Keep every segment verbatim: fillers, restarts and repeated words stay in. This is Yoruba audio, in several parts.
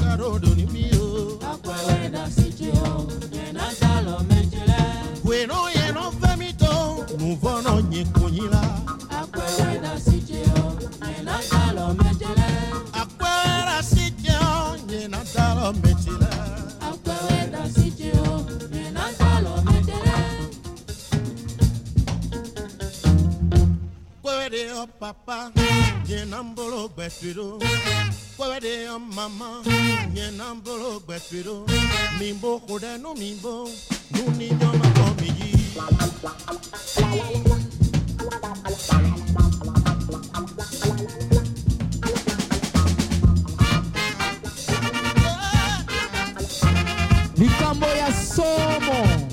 caro doni mio. Akwewe da sitio, yena salo mechile. Bueno yeno femito, nuvono nyekunyila. Akwewe da sitio, yena salo mechile. Akwewe da sitio, yena salo mechile. Akwewe da sitio, yena salo mechile. Kwewe de o papa, yena mbolo betwido. Kwewe de o mama, yena mbolo betwido. Mimbo kude no mimbo, nuni nyoma komiji. Likambo ya somo.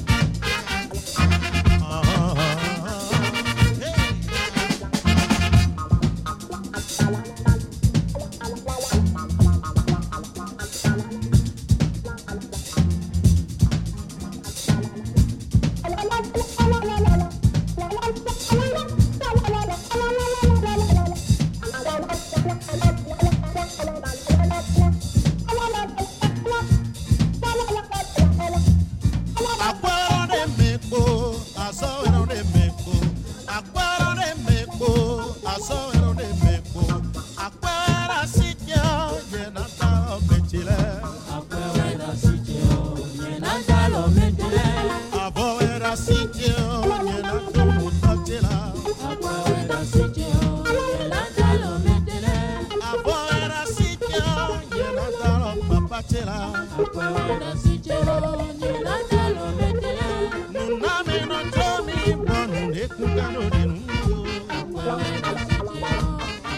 Akwewe da sitio, yena